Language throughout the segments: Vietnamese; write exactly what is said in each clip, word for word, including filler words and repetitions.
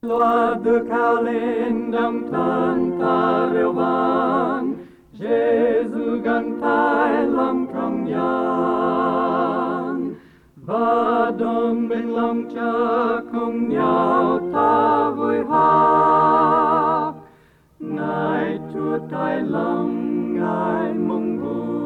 Loa được cao lên đồng thân ta reo vang, Giêsu gần thái lòng trong gian, và đồng bên lòng cha cùng nhau ta vui hát. Ngài Chúa trai lòng Ngài mong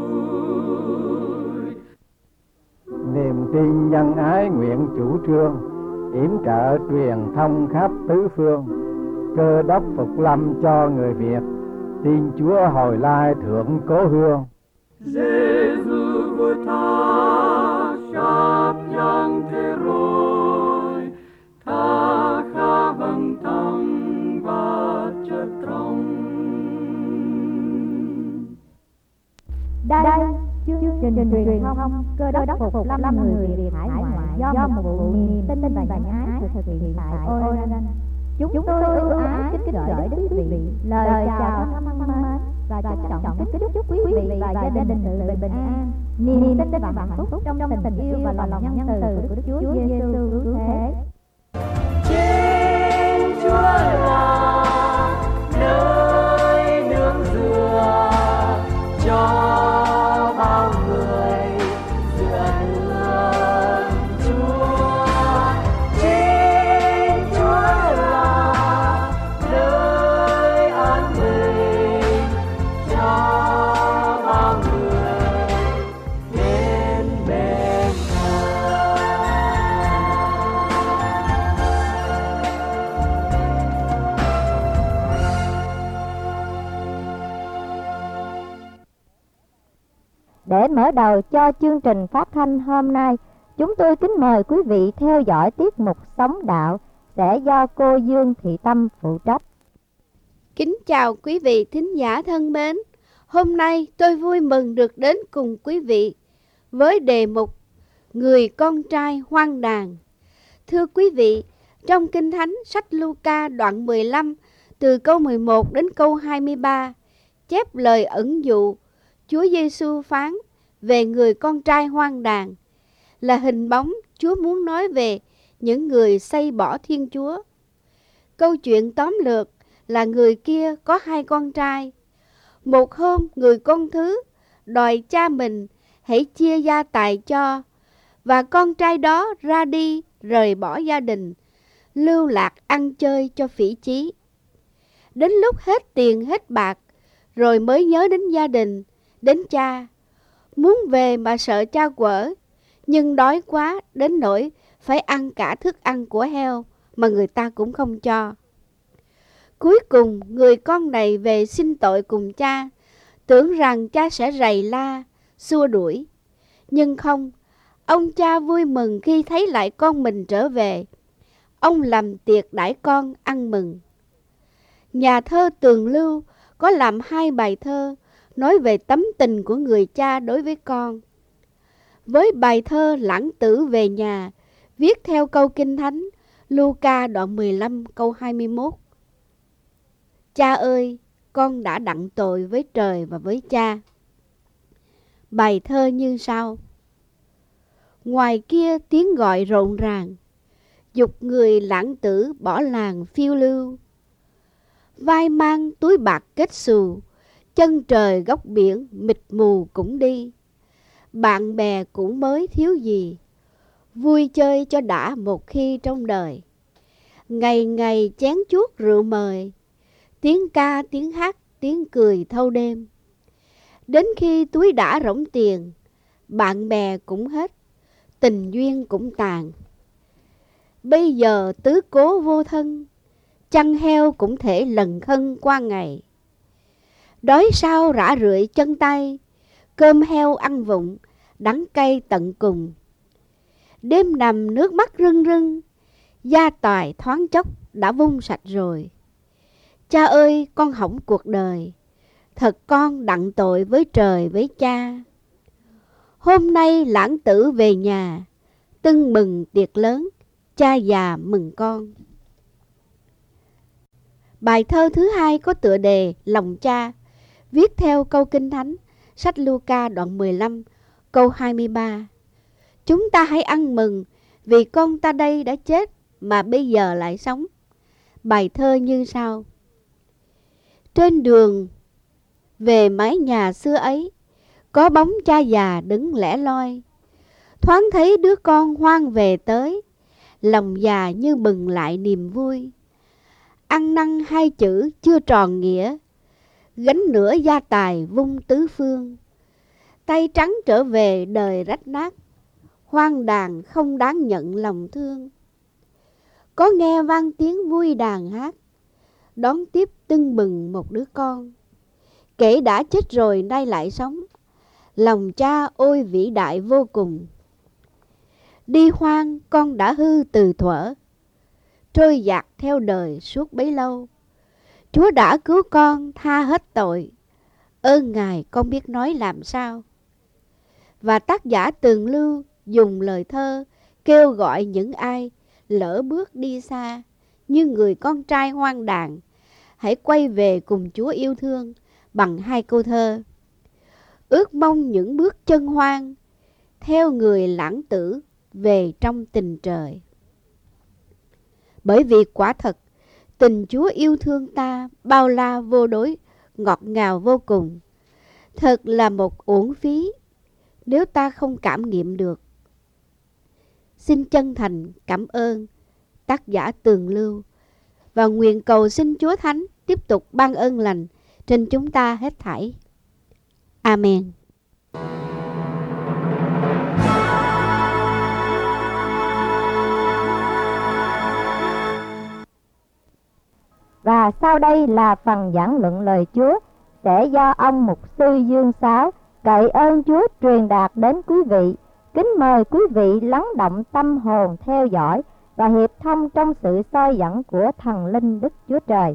vui. Niềm tin nhân ái nguyện chủ trương, yểm trợ truyền thông khắp tứ phương. Cơ đốc phục lâm cho người Việt, tin Chúa hồi lai thượng cố hương. Giêsu vua ta sắp giang thế rồi, ta khá bằng tâm và chất trong. Đây chương trình truyền thông Cơ đốc phục lâm người Việt hải ngoại do một vụ niềm tin và nhãn ái thực hiện tại Oregon. Chúng tôi ưu ái kính gửi đến quý vị lời chào thân mến và trân trọng kính chúc quý vị và gia đình sự bình an, niềm tin và hạnh phúc trong tình yêu và lòng nhân từ của Đức Chúa Giêsu cứu thế. Chính Chúa là nơi nương dựa cho bao người dựa nương Chúa. Chính Chúa là nơi an bình cho bao người đến bên Để mở đầu cho chương trình phát thanh hôm nay, chúng tôi kính mời quý vị theo dõi tiết mục Sống Đạo sẽ do cô Dương Thị Tâm phụ trách. Kính chào quý vị thính giả thân mến. Hôm nay tôi vui mừng được đến cùng quý vị với đề mục Người con trai hoang đàn. Thưa quý vị, trong Kinh Thánh sách Luca đoạn mười lăm từ câu mười một đến câu hai mươi ba chép lời ẩn dụ Chúa Giêsu phán về người con trai hoang đàn, là hình bóng Chúa muốn nói về những người xây bỏ Thiên Chúa. Câu chuyện tóm lược là người kia có hai con trai. Một hôm người con thứ đòi cha mình hãy chia gia tài cho, và con trai đó ra đi rời bỏ gia đình, lưu lạc ăn chơi cho phỉ chí. Đến lúc hết tiền hết bạc rồi mới nhớ đến gia đình, đến cha. Muốn về mà sợ cha quở, nhưng đói quá đến nỗi phải ăn cả thức ăn của heo mà người ta cũng không cho. Cuối cùng người con này về xin tội cùng cha, tưởng rằng cha sẽ rầy la, xua đuổi. Nhưng không, ông cha vui mừng khi thấy lại con mình trở về. Ông làm tiệc đãi con ăn mừng. Nhà thơ Tường Lưu có làm hai bài thơ nói về tấm tình của người cha đối với con. Với bài thơ Lãng Tử về nhà, viết theo câu Kinh Thánh Luca đoạn mười lăm câu hai mươi mốt. Cha ơi, con đã đặng tội với trời và với cha. Bài thơ như sau. Ngoài kia tiếng gọi rộn ràng, giục người lãng tử bỏ làng phiêu lưu. Vai mang túi bạc kết xù, chân trời góc biển mịt mù cũng đi. Bạn bè cũng mới thiếu gì, vui chơi cho đã một khi trong đời. Ngày ngày chén chuốt rượu mời, tiếng ca tiếng hát tiếng cười thâu đêm. Đến khi túi đã rỗng tiền, bạn bè cũng hết, tình duyên cũng tàn. Bây giờ tứ cố vô thân, chăn heo cũng thể lần khân qua ngày. Đói sao rã rượi chân tay, cơm heo ăn vụng, đắng cay tận cùng. Đêm nằm nước mắt rưng rưng, gia tài thoáng chốc đã vung sạch rồi. Cha ơi, con hỏng cuộc đời, thật con đặng tội với trời với cha. Hôm nay lãng tử về nhà, tưng mừng tiệc lớn, cha già mừng con. Bài thơ thứ hai có tựa đề Lòng cha, viết theo câu Kinh Thánh, sách Luca đoạn mười lăm, câu hai mươi ba. Chúng ta hãy ăn mừng vì con ta đây đã chết mà bây giờ lại sống. bài thơ như sau. Trên đường về mái nhà xưa ấy, có bóng cha già đứng lẻ loi. Thoáng thấy đứa con hoang về tới, lòng già như bừng lại niềm vui. Ăn năn hai chữ chưa tròn nghĩa, gánh nửa gia tài vung tứ phương. Tay trắng trở về đời rách nát, hoang đàn không đáng nhận lòng thương. Có nghe vang tiếng vui đàn hát, đón tiếp tưng bừng một đứa con. Kể đã chết rồi nay lại sống, lòng cha ôi vĩ đại vô cùng. Đi hoang con đã hư từ thuở, trôi dạt theo đời suốt bấy lâu. Chúa đã cứu con tha hết tội, ơn Ngài con biết nói làm sao. Và tác giả Tường Lưu dùng lời thơ kêu gọi những ai lỡ bước đi xa, như người con trai hoang đàn, hãy quay về cùng Chúa yêu thương bằng hai câu thơ. Ước mong những bước chân hoang, theo người lãng tử về trong tình trời. Bởi vì quả thật, tình Chúa yêu thương ta bao la vô đối, ngọt ngào vô cùng. Thật là một uổng phí nếu ta không cảm nghiệm được. Xin chân thành cảm ơn tác giả Tường Lưu và nguyện cầu xin Chúa Thánh tiếp tục ban ơn lành trên chúng ta hết thảy. Amen. Và sau đây là phần giảng luận lời Chúa sẽ do ông mục sư Dương Sáo cậy ơn Chúa truyền đạt đến quý vị. Kính mời quý vị lắng động tâm hồn theo dõi và hiệp thông trong sự soi dẫn của thần linh Đức Chúa Trời.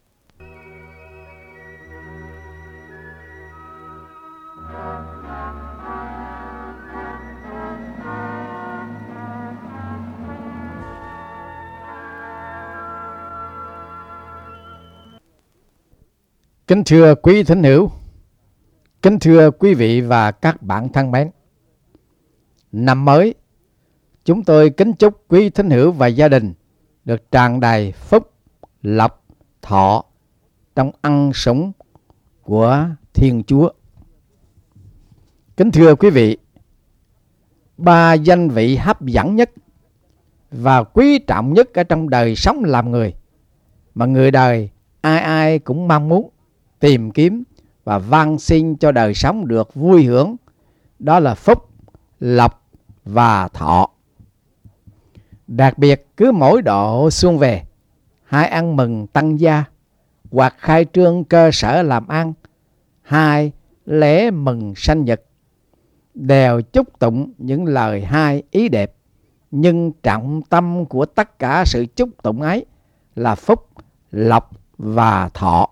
Kính thưa quý thính hữu, kính thưa quý vị và các bạn thân mến. Năm mới, chúng tôi kính chúc quý thính hữu và gia đình được tràn đầy phúc, lộc, thọ trong ân sủng của Thiên Chúa. Kính thưa quý vị, ba danh vị hấp dẫn nhất và quý trọng nhất ở trong đời sống làm người mà người đời ai ai cũng mong muốn tìm kiếm và van xin cho đời sống được vui hưởng, đó là phúc, lộc và thọ. Đặc biệt cứ mỗi độ xuân về, hai ăn mừng tăng gia hoặc khai trương cơ sở làm ăn, hai lễ mừng sanh nhật, đều chúc tụng những lời hai ý đẹp, nhưng trọng tâm của tất cả sự chúc tụng ấy là phúc, lộc và thọ.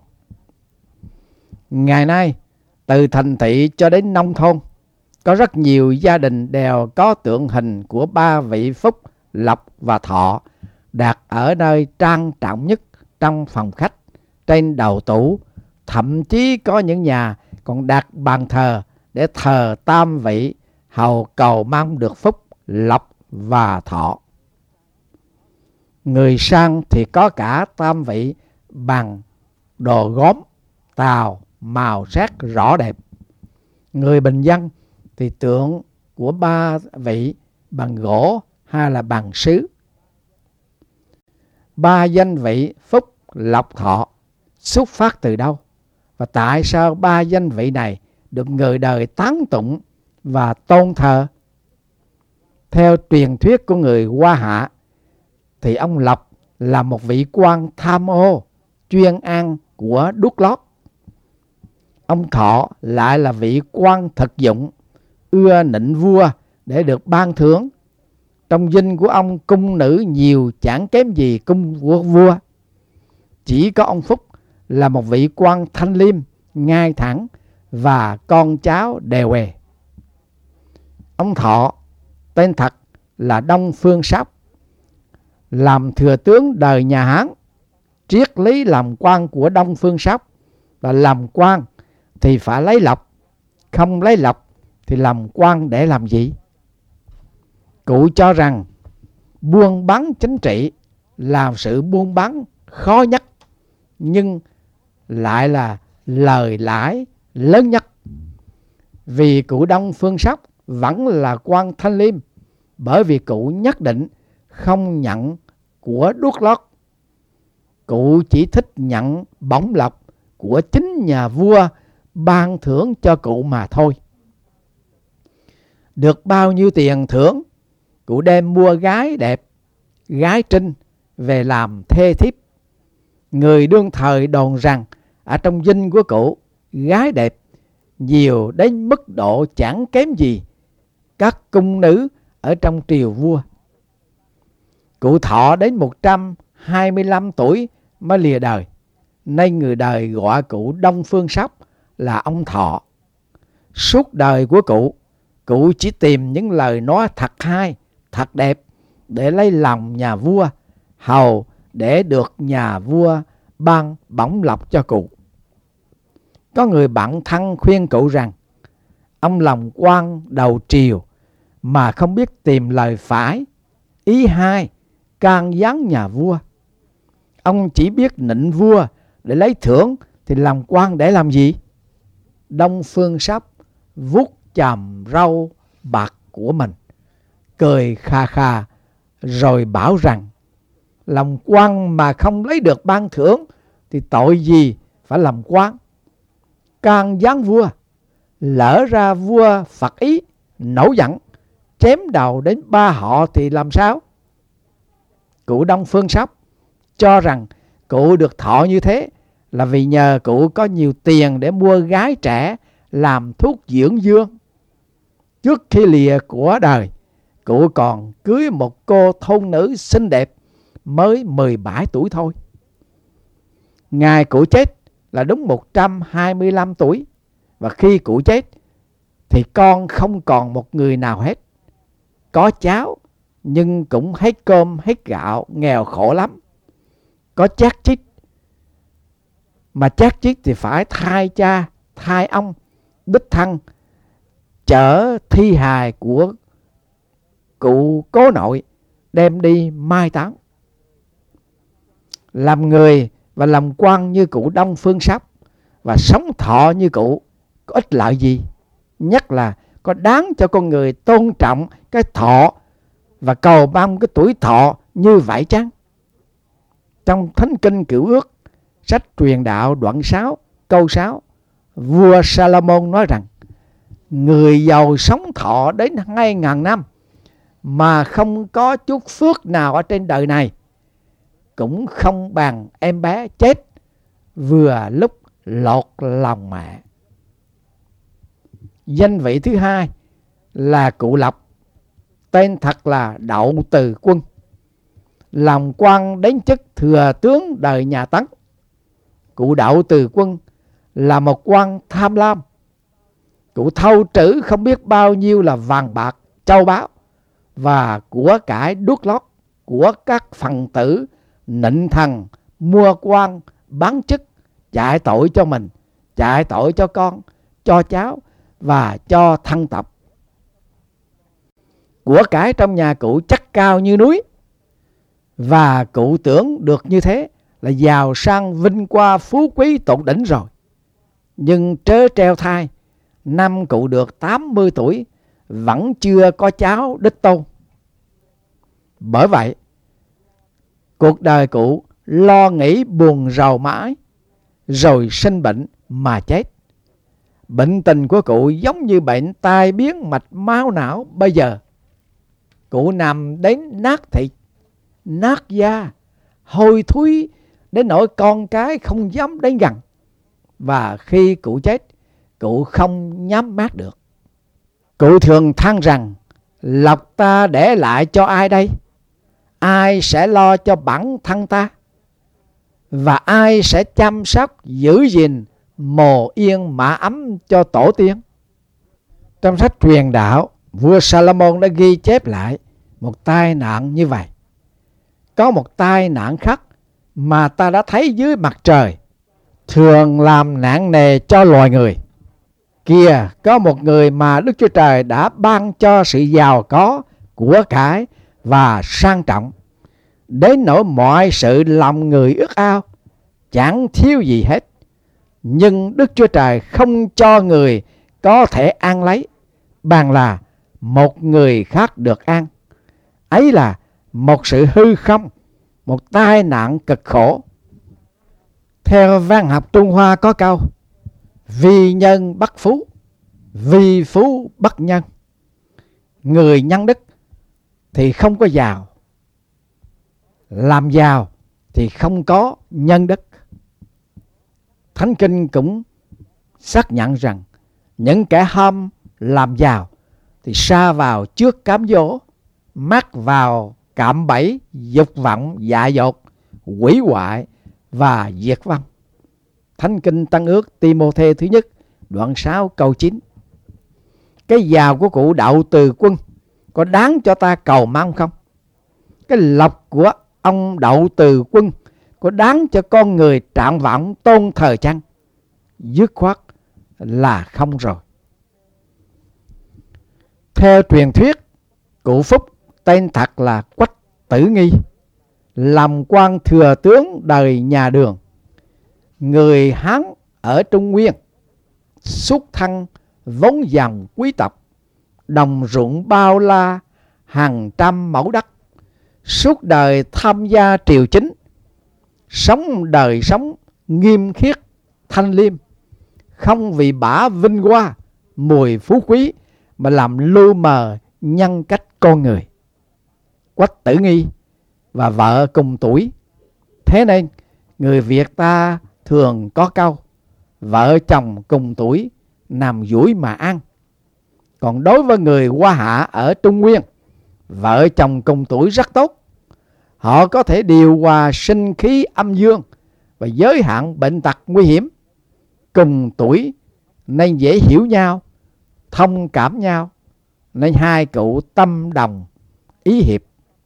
Ngày nay, từ thành thị cho đến nông thôn, có rất nhiều gia đình đều có tượng hình của ba vị phúc, lộc và thọ đặt ở nơi trang trọng nhất trong phòng khách, trên đầu tủ. Thậm chí có những nhà còn đặt bàn thờ để thờ tam vị, hầu cầu mong được phúc, lộc và thọ. Người sang thì có cả tam vị bằng đồ gốm, tàu, màu sắc rõ đẹp. Người bình dân thì tượng của ba vị bằng gỗ hay là bằng sứ. Ba danh vị phúc, lộc, thọ xuất phát từ đâu? Và tại sao ba danh vị này được người đời tán tụng và tôn thờ? Theo truyền thuyết của người Hoa Hạ thì ông Lộc là một vị quan tham ô, chuyên ăn của đuốc lót. Ông Thọ lại là vị quan thực dụng, ưa nịnh vua để được ban thưởng. Trong dinh của ông cung nữ nhiều chẳng kém gì cung của vua. Chỉ có ông Phúc là một vị quan thanh liêm, ngay thẳng và con cháu đều hề. Ông Thọ tên thật là Đông Phương Sóc, làm thừa tướng đời nhà Hán. Triết lý làm quan của Đông Phương Sóc là làm quan thì phải lấy lộc, không lấy lộc thì làm quan để làm gì? Cụ cho rằng buôn bán chính trị là sự buôn bán khó nhất, nhưng lại là lời lãi lớn nhất. Vì cụ Đông Phương Sóc vẫn là quan thanh liêm, bởi vì cụ nhất định không nhận của đuốc lót. Cụ chỉ thích nhận bổng lộc của chính nhà vua ban thưởng cho cụ mà thôi. Được bao nhiêu tiền thưởng, cụ đem mua gái đẹp, gái trinh về làm thê thiếp. Người đương thời đồn rằng ở trong dinh của cụ, gái đẹp nhiều đến mức độ chẳng kém gì các cung nữ ở trong triều vua. Cụ thọ đến một trăm hai mươi lăm tuổi mới lìa đời, nên người đời gọi cụ Đông Phương Sóc là ông Thọ. Suốt đời của cụ, cụ chỉ tìm những lời nói thật hay, thật đẹp để lấy lòng nhà vua, hầu để được nhà vua ban bổng lộc cho cụ. Có người bạn thân khuyên cụ rằng ông làm quan đầu triều mà không biết tìm lời phải, ý hay, can gián nhà vua. Ông chỉ biết nịnh vua để lấy thưởng thì làm quan để làm gì? Đông Phương Sóc vuốt chòm râu bạc của mình, cười kha kha rồi bảo rằng làm quan mà không lấy được ban thưởng thì tội gì phải làm quan. Can gián vua, lỡ ra vua phật ý, nổi giận, chém đầu đến ba họ thì làm sao? Cụ Đông Phương Sóc cho rằng cụ được thọ như thế là vì nhờ cụ có nhiều tiền để mua gái trẻ làm thuốc dưỡng dương. Trước khi lìa của đời, cụ còn cưới một cô thôn nữ xinh đẹp mới mười bảy tuổi thôi. Ngày cụ chết là đúng một trăm hai mươi lăm tuổi, và khi cụ chết thì con không còn một người nào hết. Có cháu nhưng cũng hết cơm hết gạo, nghèo khổ lắm. Có chát chít, mà chát chít thì phải thay cha, thay ông, đích thân chở thi hài của cụ cố nội đem đi mai táng. Làm người và làm quan như cụ Đông Phương Sóc và sống thọ như cụ có ích lợi gì? Nhất là có đáng cho con người tôn trọng cái thọ và cầu mong cái tuổi thọ như vậy chăng? Trong Thánh Kinh Cựu Ước, sách Truyền Đạo đoạn sáu câu sáu, vua Salomon nói rằng người giàu sống thọ đến hai ngàn năm mà không có chút phước nào ở trên đời này, cũng không bằng em bé chết vừa lúc lọt lòng mẹ. Danh vị thứ hai là cụ Lộc, tên thật là Đậu Từ Quân, làm quan đến chức thừa tướng đời nhà Tấn. Cụ Đậu Từ Quân là một quan tham lam. Cụ thâu trữ không biết bao nhiêu là vàng bạc, châu báu và của cải đuốc lót của các phần tử nịnh thần, mua quan, bán chức, chạy tội cho mình, chạy tội cho con, cho cháu và cho thân tộc. Của cải trong nhà cụ chắc cao như núi, và cụ tưởng được như thế là giàu sang vinh qua phú quý tột đỉnh rồi. Nhưng trớ treo thai, năm cụ được tám mươi tuổi vẫn chưa có cháu đích tôn. Bởi vậy, cuộc đời cụ lo nghĩ buồn rầu mãi, rồi sinh bệnh mà chết. Bệnh tình của cụ giống như bệnh tai biến mạch máu não bây giờ. Cụ nằm đến nát thịt, nát da, hôi thối đến nỗi con cái không dám đến gần. Và khi cụ chết, cụ không nhắm mắt được. Cụ thường than rằng lộc ta để lại cho ai đây? Ai sẽ lo cho bản thân ta? Và ai sẽ chăm sóc giữ gìn mồ yên mã ấm cho tổ tiên? Trong sách Truyền Đạo, vua Salomon đã ghi chép lại một tai nạn như vậy. Có một tai nạn khác mà ta đã thấy dưới mặt trời, thường làm nặng nề cho loài người. Kìa, có một người mà Đức Chúa Trời đã ban cho sự giàu có, của cải và sang trọng, đến nỗi mọi sự lòng người ước ao, chẳng thiếu gì hết. Nhưng Đức Chúa Trời không cho người có thể an lấy, bằng là một người khác được an. Ấy là một sự hư không, một tai nạn cực khổ. Theo văn học Trung Hoa có câu: vì nhân bất phú, vì phú bất nhân. Người nhân đức thì không có giàu, làm giàu thì không có nhân đức. Thánh Kinh cũng xác nhận rằng những kẻ ham làm giàu thì sa vào trước cám dỗ, mắc vào cạm bẫy dục vọng dạ dột, hủy hoại và diệt vong. Thánh Kinh Tân Ước Ti-mô-thê thứ nhất đoạn sáu câu chín. Cái giàu của cụ Đậu Từ Quân có đáng cho ta cầu mong không? Cái lộc của ông Đậu Từ Quân có đáng cho con người trạng vọng tôn thờ chăng? Dứt khoát là không rồi. Theo truyền thuyết, cụ Phúc tên thật là Quách Tử Nghi, làm quan thừa tướng đời nhà Đường, người Hán ở Trung Nguyên, xuất thân vốn dòng quý tộc, đồng ruộng bao la hàng trăm mẫu đất, suốt đời tham gia triều chính, sống đời sống nghiêm khiết thanh liêm, không vì bả vinh hoa mùi phú quý mà làm lu mờ nhân cách con người. Quách Tử Nghi và vợ cùng tuổi, thế nên người Việt ta thường có câu vợ chồng cùng tuổi nằm duỗi mà ăn. Còn đối với người Hoa Hạ ở Trung Nguyên, vợ chồng cùng tuổi rất tốt. Họ có thể điều hòa sinh khí âm dương và giới hạn bệnh tật nguy hiểm. Cùng tuổi nên dễ hiểu nhau, thông cảm nhau, nên hai cụ tâm đồng ý hiệp.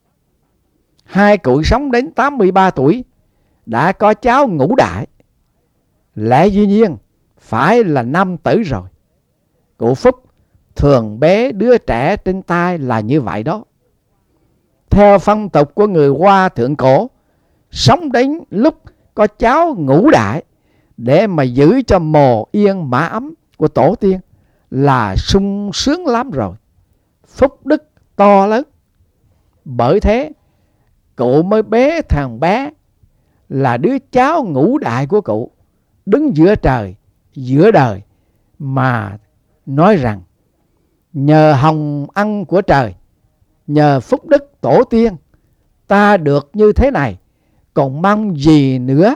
Hai cụ sống đến tám mươi ba tuổi, đã có cháu ngũ đại. Lẽ dĩ nhiên phải là nam tử rồi. Cụ Phúc thường bế đứa trẻ trên tay là như vậy đó. Theo phong tục của người Hoa thượng cổ, sống đến lúc có cháu ngũ đại để mà giữ cho mồ yên mã ấm của tổ tiên là sung sướng lắm rồi, phúc đức to lớn. Bởi thế cụ mới bế thằng bé là đứa cháu ngũ đại của cụ đứng giữa trời giữa đời mà nói rằng nhờ hồng ân của trời, nhờ phúc đức tổ tiên, ta được như thế này, còn mong gì nữa.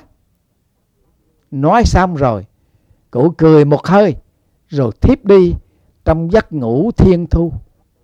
Nói xong rồi, cụ cười một hơi rồi thiếp đi trong giấc ngủ thiên thu.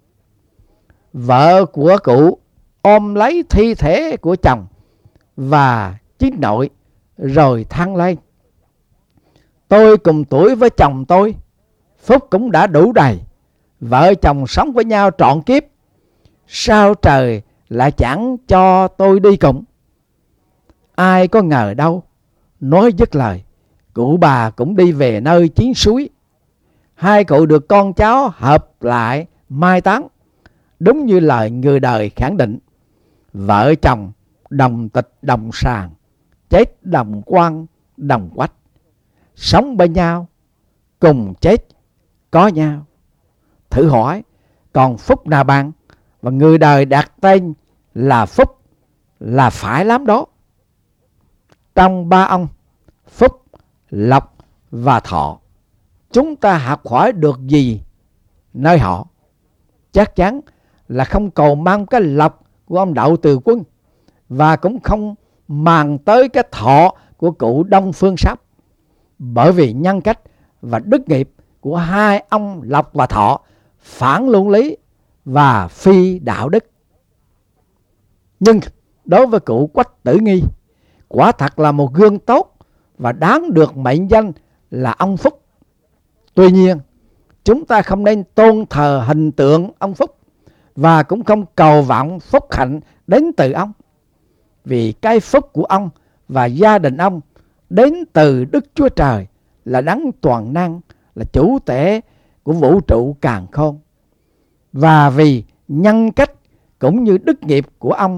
Vợ của cụ ôm lấy thi thể của chồng và chí nội rồi than lên: tôi cùng tuổi với chồng tôi, phúc cũng đã đủ đầy, vợ chồng sống với nhau trọn kiếp, sao trời lại chẳng cho tôi đi cùng? Ai có ngờ đâu, nói dứt lời, cụ bà cũng đi về nơi chiến suối. Hai cụ được con cháu hợp lại mai táng, đúng như lời người đời khẳng định. Vợ chồng đồng tịch đồng sàng, chết đồng quan đồng quách, sống bên nhau, cùng chết có nhau. Thử hỏi còn phúc nào bằng? Và người đời đặt tên là Phúc là phải lắm đó. Trong ba ông Phúc, Lộc và Thọ, chúng ta học hỏi được gì nơi họ? Chắc chắn là không cầu mong cái lộc của ông Đậu Từ Quân, và cũng không màng tới cái thọ của cụ Đông Phương Sáp. Bởi vì nhân cách và đức nghiệp của hai ông Lộc và Thọ phản luân lý và phi đạo đức. Nhưng đối với cụ Quách Tử Nghi, quả thật là một gương tốt và đáng được mệnh danh là ông Phúc. Tuy nhiên, chúng ta không nên tôn thờ hình tượng ông Phúc và cũng không cầu vọng phúc hạnh đến từ ông. Vì cái phúc của ông và gia đình ông đến từ Đức Chúa Trời là đấng toàn năng, là chủ tể của vũ trụ càn khôn. Và vì nhân cách cũng như đức nghiệp của ông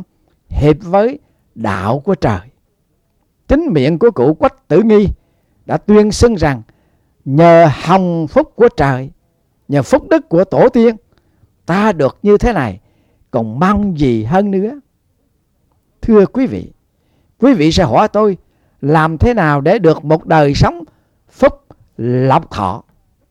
hiệp với đạo của trời. Chính miệng của cụ Quách Tử Nghi đã tuyên xưng rằng nhờ hồng phúc của trời, nhờ phúc đức của tổ tiên, ta được như thế này, còn mong gì hơn nữa. Thưa quý vị, quý vị sẽ hỏi tôi làm thế nào để được một đời sống phúc lộc thọ.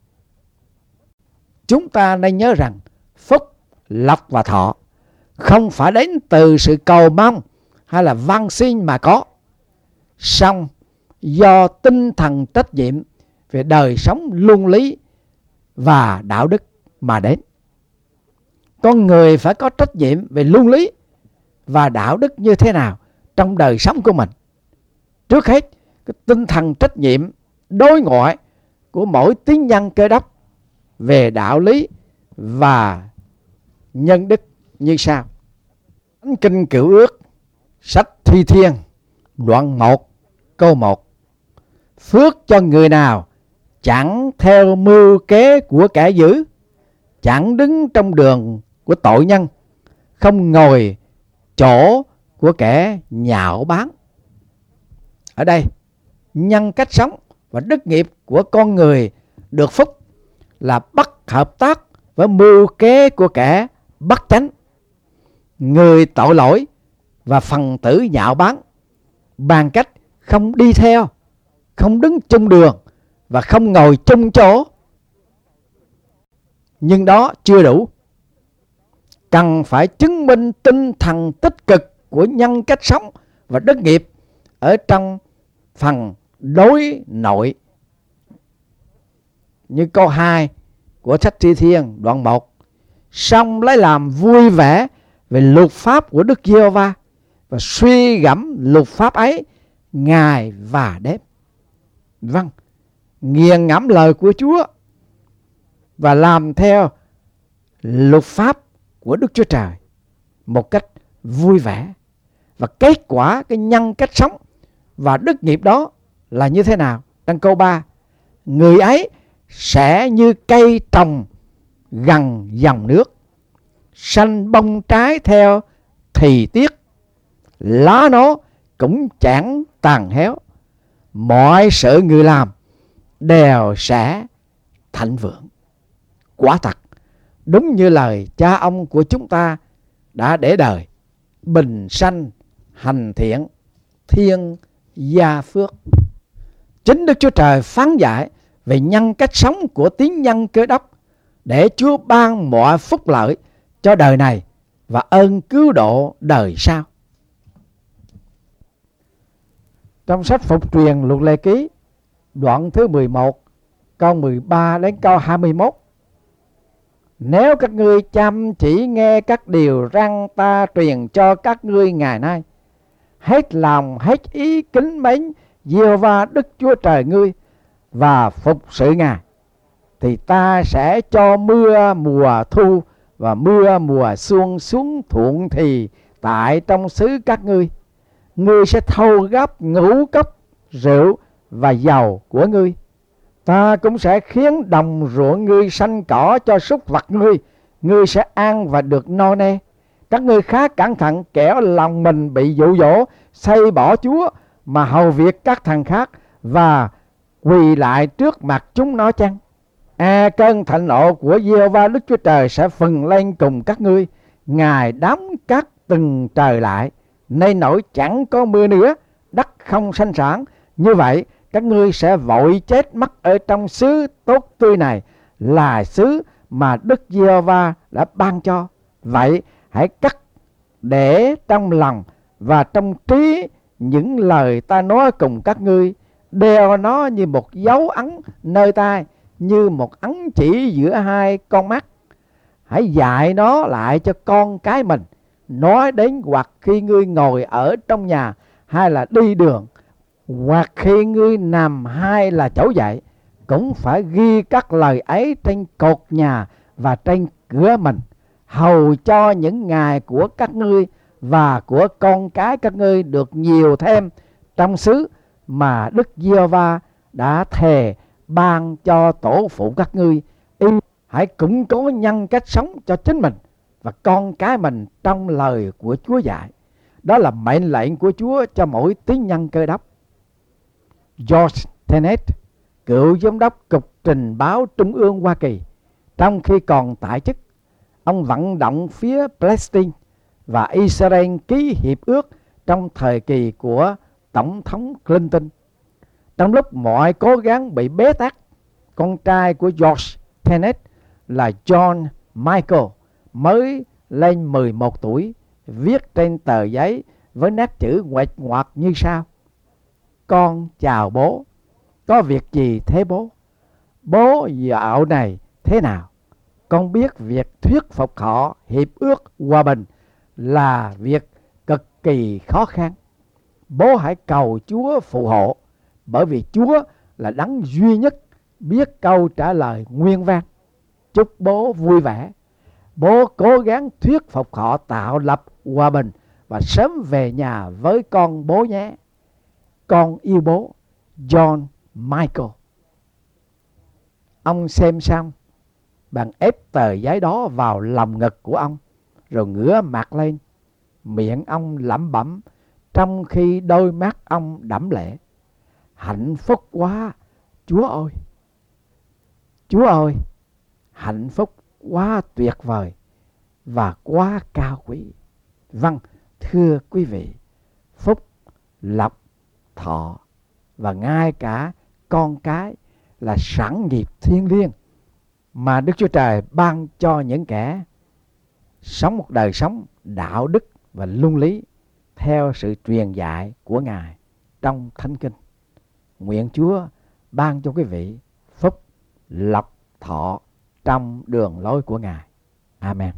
Chúng ta nên nhớ rằng phúc, lộc và thọ không phải đến từ sự cầu mong hay là van xin mà có, song do tinh thần trách nhiệm về đời sống luân lý và đạo đức mà đến. Con người phải có trách nhiệm về luân lý và đạo đức như thế nào trong đời sống của mình. Trước hết, cái tinh thần trách nhiệm đối ngoại của mỗi tín nhân Cơ Đốc về đạo lý và nhân đức như sau. Thánh Kinh Cựu Ước, sách Thi Thiên, đoạn một, câu một. Phước cho người nào chẳng theo mưu kế của kẻ dữ, chẳng đứng trong đường của tội nhân, không ngồi chỗ của kẻ nhạo báng. Ở đây, nhân cách sống và đức nghiệp của con người được phúc là bất hợp tác với mưu kế của kẻ bất chánh. Người tội lỗi và phần tử nhạo báng bằng cách không đi theo, không đứng chung đường và không ngồi chung chỗ. Nhưng đó chưa đủ. Cần phải chứng minh tinh thần tích cực của nhân cách sống và đức nghiệp ở trong phần đối nội. Như câu hai của sách Thi Thiên đoạn một. Xong lấy làm vui vẻ về luật pháp của Đức Giê-hô-va và suy gẫm luật pháp ấy ngày và đêm. Vâng, nghiền ngẫm lời của Chúa và làm theo luật pháp của Đức Chúa Trời một cách vui vẻ. Và kết quả cái nhân cách sống và đức nghiệp đó là như thế nào? Trong câu ba, người ấy sẽ như cây trồng gần dòng nước, xanh bông trái theo thì tiết, lá nó cũng chẳng tàn héo, mọi sự người làm đều sẽ thịnh vượng. Quả thật, đúng như lời cha ông của chúng ta đã để đời, bình sanh, hành thiện, thiên gia phước. Chính Đức Chúa Trời phán dạy về nhân cách sống của tín nhân Cơ Đốc để Chúa ban mọi phúc lợi cho đời này và ơn cứu độ đời sau. Trong sách Phục truyền Luật Lệ Ký, đoạn thứ mười một, câu mười ba đến câu hai mươi mốt. Nếu các ngươi chăm chỉ nghe các điều răn ta truyền cho các ngươi ngày nay, hết lòng hết ý kính mến Giê-hô-va Đức Chúa Trời ngươi và phục sự Ngài, thì ta sẽ cho mưa mùa thu và mưa mùa xuân xuống thuận thì tại trong xứ các ngươi. Ngươi sẽ thâu góp ngũ cốc, rượu và dầu của ngươi. Ta cũng sẽ khiến đồng ruộng ngươi xanh cỏ cho súc vật ngươi. Ngươi sẽ ăn và được no nê. Các ngươi khá cẩn thận, kẻo lòng mình bị dụ dỗ, xây bỏ Chúa mà hầu việc các thằng khác và quỳ lại trước mặt chúng nó chăng? À, cơn thạnh nộ của Giê-hô-va Đức Chúa Trời sẽ phừng lên cùng các ngươi. Ngài đóng các từng trời lại, nên nổi chẳng có mưa nữa, đất không sanh sản. Như vậy, các ngươi sẽ vội chết mất ở trong xứ tốt tươi này, là xứ mà Đức Giê-hô-va đã ban cho. Vậy, hãy cắt để trong lòng và trong trí những lời ta nói cùng các ngươi, đeo nó như một dấu ấn nơi tai, như một ấn chỉ giữa hai con mắt. Hãy dạy nó lại cho con cái mình, nói đến hoặc khi ngươi ngồi ở trong nhà hay là đi đường, hoặc khi ngươi nằm hay là chỗ dậy, cũng phải ghi các lời ấy trên cột nhà và trên cửa mình, hầu cho những ngày của các ngươi và của con cái các ngươi được nhiều thêm trong xứ mà Đức Giê-hô-va đã thề ban cho tổ phụ các ngươi. Y hãy củng cố nhân cách sống cho chính mình và con cái mình trong lời của Chúa dạy. Đó là mệnh lệnh của Chúa cho mỗi tín nhân Cơ Đốc. George Tenet, cựu giám đốc Cục Tình báo Trung ương Hoa Kỳ, trong khi còn tại chức, ông vận động phía Palestine và Israel ký hiệp ước trong thời kỳ của Tổng thống Clinton. Trong lúc mọi cố gắng bị bế tắc, con trai của George Tenet là John Michael mới lên mười một tuổi, viết trên tờ giấy với nét chữ nguệch ngoạc như sau: Con chào bố, có việc gì thế bố? Bố dạo này thế nào? Con biết việc thuyết phục họ hiệp ước hòa bình là việc cực kỳ khó khăn. Bố hãy cầu Chúa phù hộ, bởi vì Chúa là đấng duy nhất biết câu trả lời nguyên văn. Chúc bố vui vẻ. Bố cố gắng thuyết phục họ tạo lập hòa bình và sớm về nhà với con bố nhé. Con yêu bố, John Michael. Ông xem xong, bạn ép tờ giấy đó vào lòng ngực của ông, rồi ngửa mặt lên. Miệng ông lẩm bẩm trong khi đôi mắt ông đẫm lệ: Hạnh phúc quá, Chúa ơi! Chúa ơi! Hạnh phúc quá tuyệt vời và quá cao quý. Vâng, thưa quý vị, phúc, lộc, thọ và ngay cả con cái là sản nghiệp thiêng liêng mà Đức Chúa Trời ban cho những kẻ sống một đời sống đạo đức và luân lý theo sự truyền dạy của Ngài trong Thánh Kinh. Nguyện Chúa ban cho quý vị phúc, lộc, thọ trong đường lối của Ngài. Amen.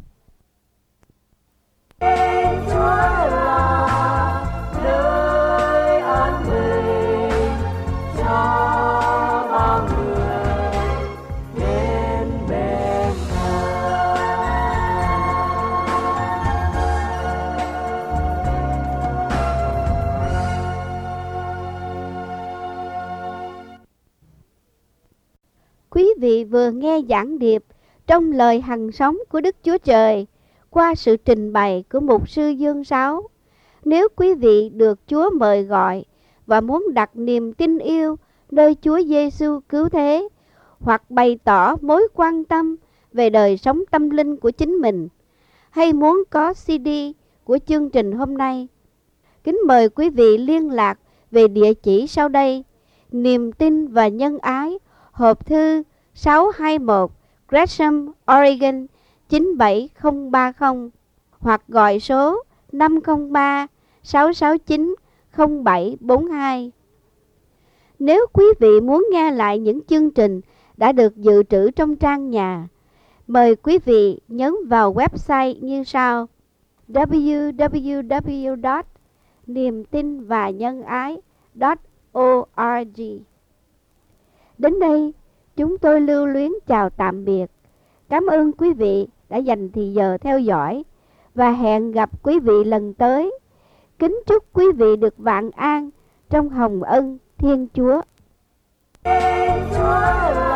Quý vị vừa nghe giảng điệp trong lời hằng sống của Đức Chúa Trời qua sự trình bày của mục sư Dương Sáu. Nếu quý vị được Chúa mời gọi và muốn đặt niềm tin yêu nơi Chúa Giêsu cứu thế, hoặc bày tỏ mối quan tâm về đời sống tâm linh của chính mình, hay muốn có xê đê của chương trình hôm nay, kính mời quý vị liên lạc về địa chỉ sau đây: Niềm tin và nhân ái, hộp thư sáu hai một Gresham, Oregon chín bảy không ba không, hoặc gọi số năm không ba sáu sáu chín không bảy bốn hai. Nếu quý vị muốn nghe lại những chương trình đã được dự trữ trong trang nhà, mời quý vị nhấn vào website như sau: w w w chấm niềm tin và nhân ái chấm org. Đến đây, chúng tôi lưu luyến chào tạm biệt. Cảm ơn quý vị đã dành thời giờ theo dõi và hẹn gặp quý vị lần tới. Kính chúc quý vị được vạn an trong hồng ân Thiên Chúa. Thiên Chúa